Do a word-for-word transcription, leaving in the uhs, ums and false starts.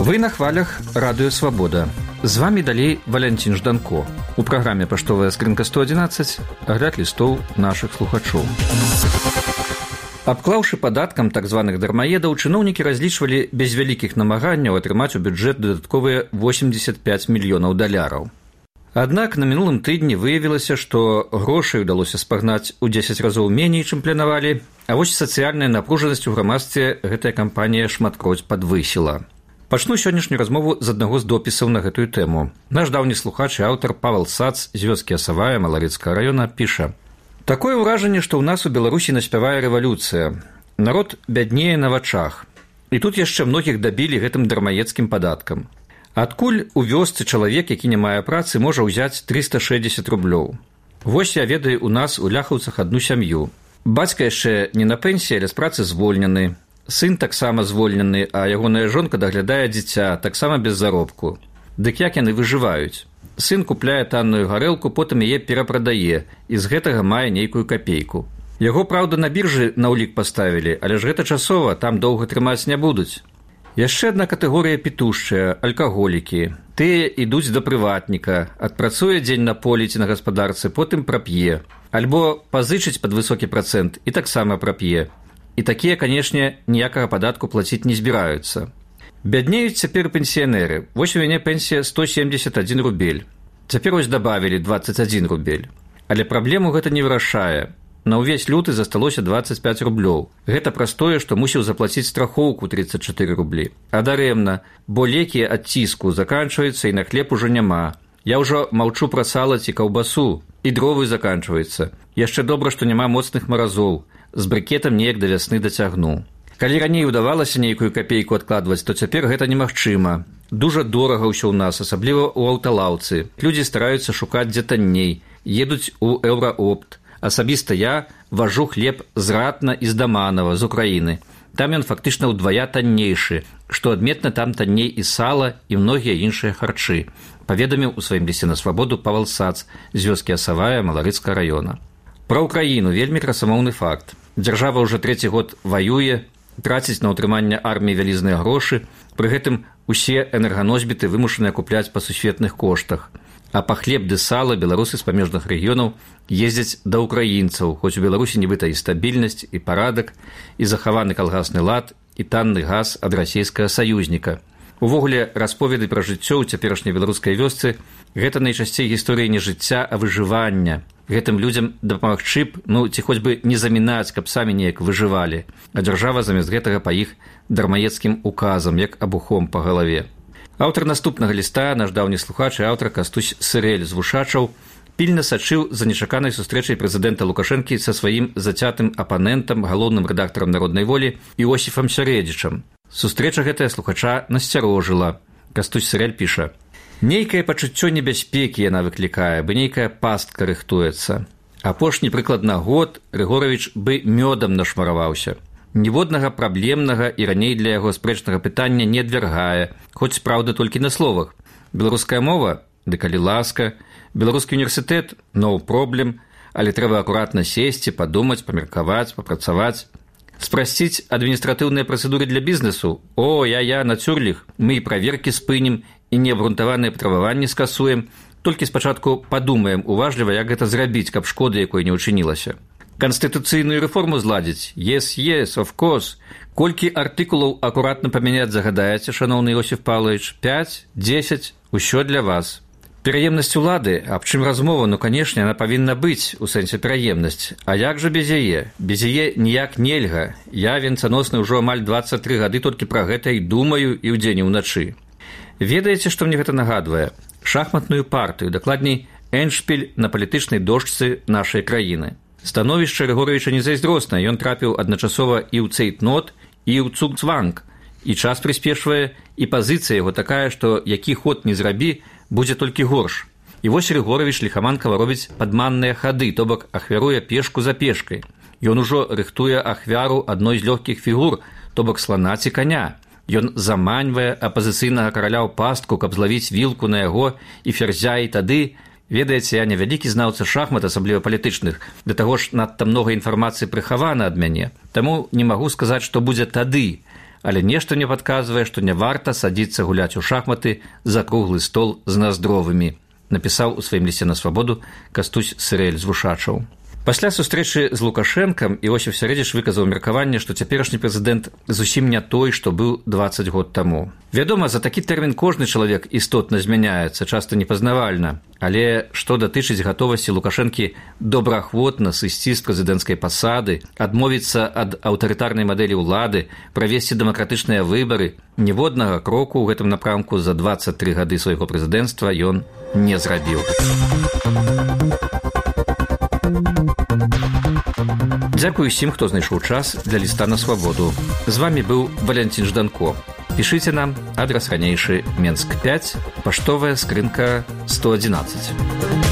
Вы на хвалях Радыё Свабода. З вами далей Валянцін Жданко. У праграме «Паштовая скрынка сто адзінаццаць» агляд лістоў нашых слухачоў. Абклаўшы падаткам так званых дармаедаў, чыноўнікі разлічвалі без вялікіх намаганняў атрымаць у бюджэт дадатковыя восемьдесят пять мільёнаў даляраў. Аднак на мінулым тыдні выявілася, што грошай удалося спагнаць у дзесяць разоў меней, чым планавалі, а вось сацыяльная напружанасць у грамадстве гэтая кампанія шматкроць падвысіла. Пачну сённяшнюю размову з аднаго з допісаў на гэтую тэму. Наш даўні слухач і аўтар Павел Сац з вёскі Асавая Маларыцкага раёна піша: «Такое ўражанне, што ў нас у Беларусі наспявае рэвалюцыя. Народ бяднее на вачах. І тут яшчэ многіх дабілі гэтым дармаедскім падаткам. Адкуль у вёсцы чалавек, які не мае працы, можа ўзяць трыста шэсцьдзесят рублёў? Вось я ведаю у нас у Ляхаўцах адну сям'ю. Бацька яшчэ не на пенсіі, але з працы звольнены. Сын таксама звольнены, а ягоная жонка даглядае дзіця, таксама без заробку. Дык як яны выжываюць? Сын купляе танную гарэлку, потым яе перапрадае, і з гэтага мае нейкую капейку. Яго, праўда, на біржы на ўлік паставілі, але ж гэта часова, там доўга трымаць не будуць. Яшчэ адна катэгорыя пітушчая – алкаголікі. Тыя ідуць да прыватніка, адпрацуе дзень на полі ці на гаспадарцы, потым прап'е. Альбо пазычыць пад высокі працэнт і таксама прап'е. І такія, канешне, ніякага падатку плаціць не збіраюцца. Бяднеюць цяпер пенсіянеры. Вось у мяне пенсія сто семьдесят один рубель. Цяпер вось дабавілі двадцать один рубель. Але праблему гэта не вырашае. На ўвесь люты засталося двадцать пять рублёў. Гэта праз тое, што мусіў заплаціць страхоўку тридцать четыре рублі. А дарэмна, бо лекі ад ціску заканчваюцца і на хлеб ужо няма. Я ўжо маўчу пра сала ці каўбасу. І дровы заканчваюцца. Яшчэ добра, што няма моцных маразоў. З брыкетам неяк да вясны дацягну. Калі раней удавалася нейкую капейку адкладваць, то цяпер гэта немагчыма. Дужа дорага ўсё ў нас, асабліва ў аўталаўцы. Людзі стараюцца шукаць дзе танней, едуць у Еўраопт. Асабіста я важу хлеб з Ратна і з Даманова, з Украіны. Там ён фактычна ўдвая таннейшы, што адметна, там танней і сала, і многія іншыя харчы, паведаміў у сваім лісце на Свабоду Павел Сац з вёскі Асавая Маларыцкага раёна. Пра Украіну вельмі красамоўны факт. Дзяржава ўжо трэці год ваюе, траціць на ўтрыманне арміі вялізныя грошы, пры гэтым усе энерганосьбіты вымушаныя купляць па сусветных коштах. А па хлеб ды сала беларусы з памежных рэгіёнаў ездзяць да ўкраінцаў, хоць у Беларусі нібыта і стабільнасць, і парадак, і захаваны калгасны лад, і танны газ ад расійскага саюзніка. Увогуле, расповеды пра жыццё ў цяперашняй беларускай вёсцы – гэта найчасцей гісторыі не жыцця, а выжывання. Гэтым людзям дапамагчы б, ну, ці хоць бы не замінаць, каб самі неяк выжывалі. А дзяржава замест гэтага па іх дармаедскім указам, як абухом па галаве. Аўтар наступнага ліста, наш даўні слухач і аўтар Кастусь Сырэль з Вушачаў, пільна сачыў за нечаканай сустрэчай прэзідэнта Лукашэнкі са сваім зацятым апанентам, галоўным рэдактарам «Народнай волі» Іосіфам Сярэдзічам. Сустрэча гэтая слухача насцярожыла. Кастусь Сырэль піша: «Нейкае пачуццё небяспекі яна выклікае, бы нейкая пастка рыхтуецца. Апошні прыкладна год Рыгоравіч бы мёдам нашмараваўся. Ніводнага праблемнага і раней для яго спрэчнага пытання не адвяргае, хоць праўда толькі на словах. Беларуская мова? Ды калі ласка. Беларускі універсітэт? No problem. Але трэба акуратна сесці, падумаць, памеркаваць, папрацаваць. Спрасціць адміністратыўныя працэдуры для бізнесу? О, я-я, нацюрліх. Мы і праверкі спынім, і неабгрунтаваныя патрабаванні скасуем. Толькі спачатку падумаем уважліва, як гэта зрабіць, каб шкоды якой не ўчынілася. Канстытуцыйную рэформу зладзіць? Yes, yes, of course. Колькі артыкулаў акуратна памяняць загадаеце, шаноўны Іосіф Павлович? пять, десять? Усё для вас. Пераемнасць улады, аб чым размова, ну, канешне, яна павінна быць, у сэнсе пераемнасць. А як жа без яе? Без яе ніяк нельга. Я, венцаносны, ўжо амаль двадцать три гады толькі пра гэта і думаю і ўдзень і ўначы. Ведаеце, што мне гэта нагадвае? Шахматную партыю, дакладней, эндшпіль на палітычнай дошцы нашай краіны. Становішча Рыгоравіча незайздроснае, ён трапіў адначасова і ў цейтнот, і ў цугцванг. І час прыспешвае, і пазіцыя яго такая, што які ход не зрабі, будзе толькі горш. І вось Рыгоравіч ліхаманкава робіць падманныя хады, то бок ахвяруе пешку за пешкай. Ён ужо рыхтуе ахвяру адной з лёгкіх фігур, то бок слана ці каня. Ён заманьвае апазіцыйнага караля ў пастку, каб злавіць вілку на яго і ферзя, і тады Ведаеце, я не вялікі знаўца шахмат, асабліва палітычных, да таго ж надта многа інфармацыі прыхавана ад мяне. Таму не магу сказаць, што будзе тады, але нешта мне падказвае, што не варта садзіцца гуляць у шахматы за круглы стол з наздровымі, напісаў у сваім лісце на свабоду Кастусь Сырэль з Вушачаў. Пасля сустрэчы з Лукашэнкам Іосіф Сярэдзіч выказаў меркаванне, што цяперашні прэзідэнт зусім не той, што быў дваццаць год таму. Вядома, за такі тэрмін кожны чалавек істотна змяняецца, часта непазнавальна, але што датычыць гатовасці Лукашэнкі добраахвотна сысці з прэзідэнцкай пасады, адмовіцца ад аўтарытарнай мадэлі ўлады, правесці дэмакратычныя выбары, ніводнага кроку ў гэтым напрамку за дваццаць тры гады свайго прэзідэнцтва ён не зрабіў. Дзякую усім, хто знайшоў час для ліста на свабоду. З вамі быў Валянцін Жданко. Пішыце нам, адрас ранейшы Менск пяць, паштовая скрынка сто адзінаццаць.